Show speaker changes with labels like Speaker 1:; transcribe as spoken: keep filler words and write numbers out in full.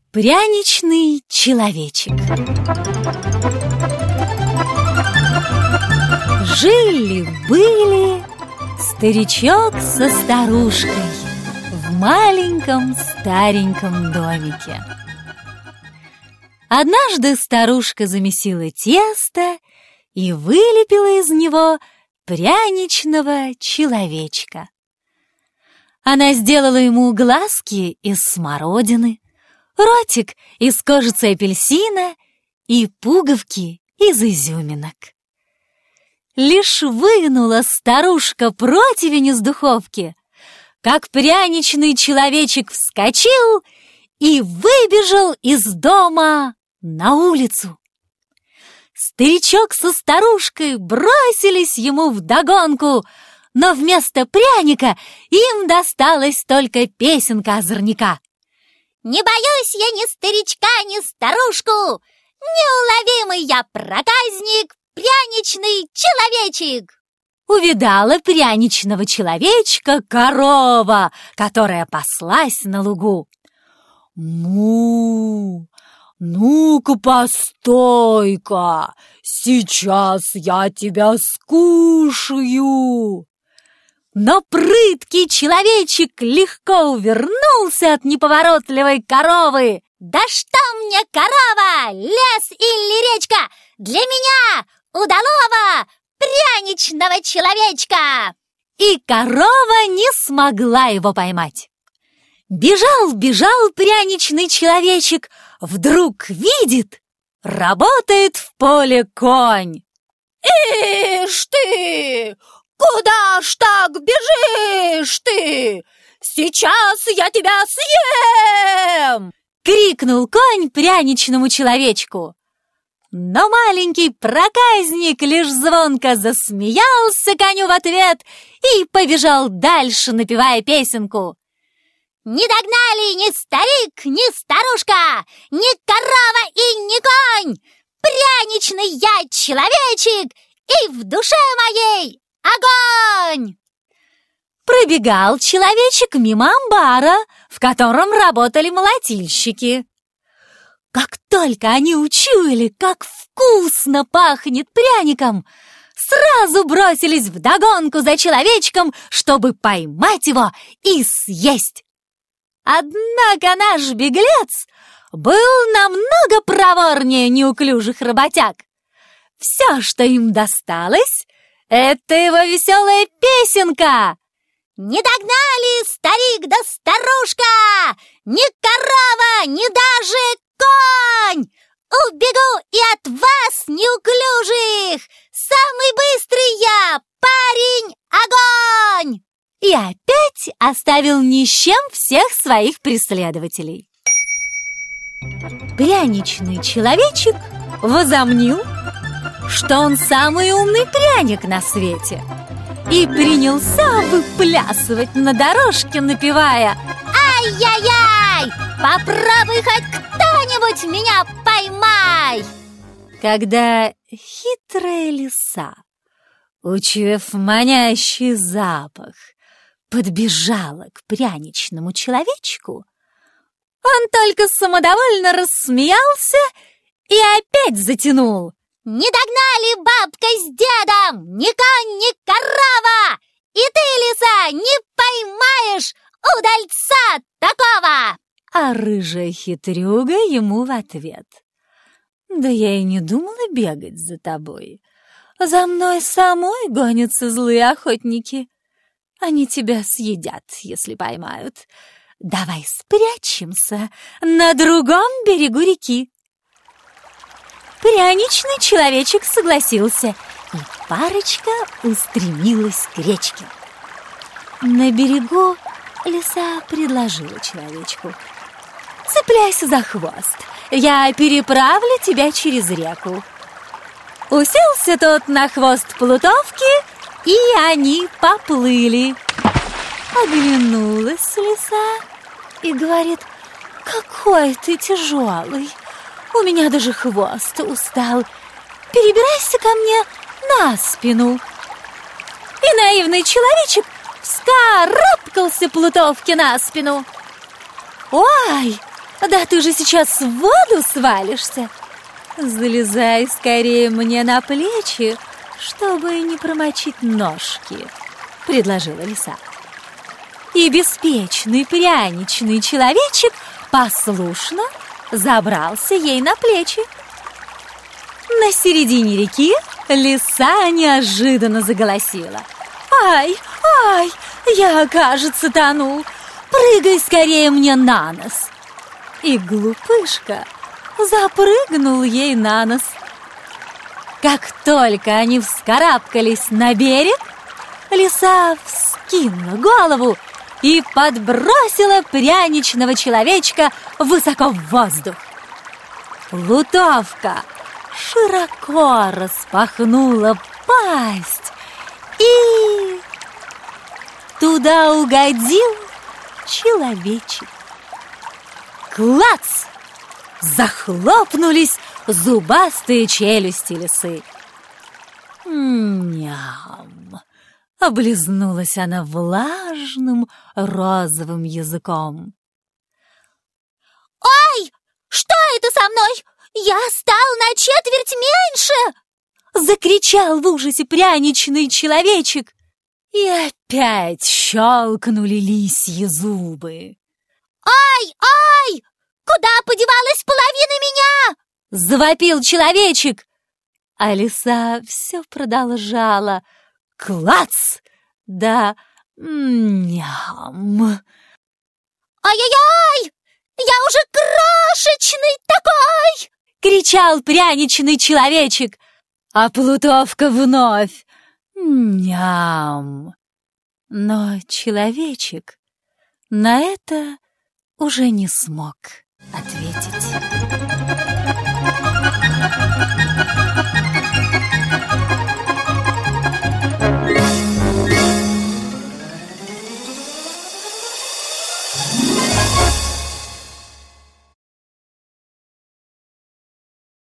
Speaker 1: Пряничный человечек. Жили-были старичок со старушкой в маленьком стареньком домике. Однажды старушка замесила тесто и вылепила из него пряничного человечка. Она сделала ему глазки из смородины, ротик из кожицы апельсина и пуговки из изюминок. Лишь вынула старушка противень из духовки, как пряничный человечек вскочил и выбежал из дома на улицу. Старичок со старушкой бросились ему вдогонку, но вместо пряника им досталась только песенка озорника. «Не боюсь я ни старичка, ни старушку, неуловимый я проказник, пряничный человечек!» Увидала пряничного человечка корова, которая паслась на лугу. «Му! Ну-ка, постой-ка! Сейчас я тебя скушаю!» Но прыткий человечек легко увернулся от неповоротливой коровы. «Да что мне корова, лес или речка, для меня, удалого пряничного человечка!» И корова не смогла его поймать. Бежал, бежал пряничный человечек, вдруг видит, работает в поле конь. «Ишь ты! Куда ж так бежишь ты? Сейчас я тебя съем!» — крикнул конь пряничному человечку. Но маленький проказник лишь звонко засмеялся коню в ответ и побежал дальше, напевая песенку. «Не догнали ни старик, ни старушка, ни корова и ни конь! Пряничный я человечек, и в душе моей огонь!» Пробегал человечек мимо амбара, в котором работали молотильщики. Как только они учуяли, как вкусно пахнет пряником, сразу бросились вдогонку за человечком, чтобы поймать его и съесть. Однако наш беглец был намного проворнее неуклюжих работяг. Все, что им досталось, это его веселая песенка. «Не догнали старик да старушка, ни корова, ни даже конь! Убегу и от вас, неуклюжих! Самый быстрый я, парень, огонь!» И опять оставил ни с чем всех своих преследователей. Пряничный человечек возомнил, что он самый умный пряник на свете, и принялся выплясывать на дорожке, напевая: «Ай-яй-яй! Попробуй хоть кто-нибудь меня поймай!» Когда хитрая лиса, учуяв манящий запах, подбежала к пряничному человечку, он только самодовольно рассмеялся и опять затянул: «Не догнали бабка с дедом, ни конь, ни корова! И ты, лиса, не поймаешь удальца такого!» А рыжая хитрюга ему в ответ: «Да я и не думала бегать за тобой. За мной самой гонятся злые охотники. Они тебя съедят, если поймают. Давай спрячемся на другом берегу реки». Пряничный человечек согласился, и парочка устремилась к речке. На берегу лиса предложила человечку: «Цепляйся за хвост, я переправлю тебя через реку». Уселся тот на хвост плутовки, и они поплыли. Оглянулась лиса и говорит: «Какой ты тяжелый! У меня даже хвост устал. Перебирайся ко мне на спину». И наивный человечек вскарабкался плутовке на спину. «Ой, Да ты же сейчас в воду свалишься. Залезай скорее мне на плечи, чтобы не промочить ножки, предложила лиса. И беспечный пряничный человечек послушно забрался ей на плечи. На середине реки лиса неожиданно заголосила. «Ай, ай, я, кажется, тону! Прыгай скорее мне на нос!» И глупышка запрыгнул ей на нос. Как только они вскарабкались на берег, лиса вскинула голову и подбросила пряничного человечка высоко в воздух. Плутовка широко распахнула пасть, и туда угодил человечек. Клац! Захлопнулись зубастые челюсти лисы. Ням! Облизнулась она влажным розовым языком.
Speaker 2: «Ой, что это со мной? Я стал на четверть меньше!»
Speaker 1: Закричал в ужасе пряничный человечек. И опять щелкнули лисьи зубы.
Speaker 2: «Ай, ай! Куда подевалась половина меня?»
Speaker 1: Завопил человечек. А лиса все продолжала. Клац! Да ням!
Speaker 2: «Ай-яй-яй! Я уже крошечный такой!»
Speaker 1: Кричал пряничный человечек. А Плутовка вновь ням! Но человечек на это уже не смог ответить.